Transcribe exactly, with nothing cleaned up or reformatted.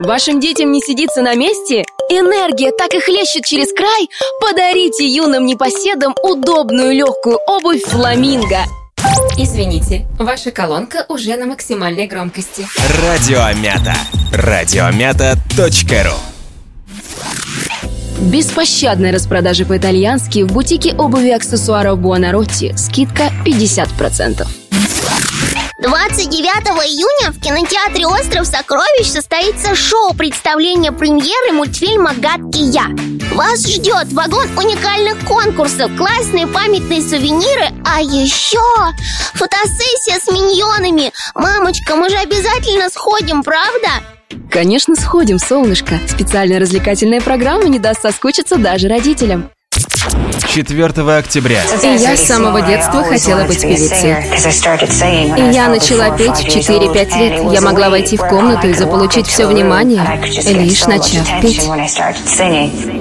Вашим детям не сидится на месте? Энергия так и хлещет через край? Подарите юным непоседам удобную легкую обувь «Фламинго». Извините, ваша колонка уже на максимальной громкости. Радиомята. Радиомята точка ру. Беспощадная распродажа по-итальянски в бутике обуви и аксессуаров Буонаротти. Скидка пятьдесят процентов. двадцать девятого июня в кинотеатре «Остров сокровищ» состоится шоу представления премьеры мультфильма «Гадкий я». Вас ждет вагон уникальных конкурсов, классные памятные сувениры, а еще фотосессия с миньонами. Мамочка, мы же обязательно сходим, правда? Конечно, сходим, солнышко. Специальная развлекательная программа не даст соскучиться даже родителям. четвёртого октября. И я с самого детства хотела быть певицей. И я начала петь в четыре-пять лет. Я могла войти в комнату и заполучить все внимание, лишь начав петь.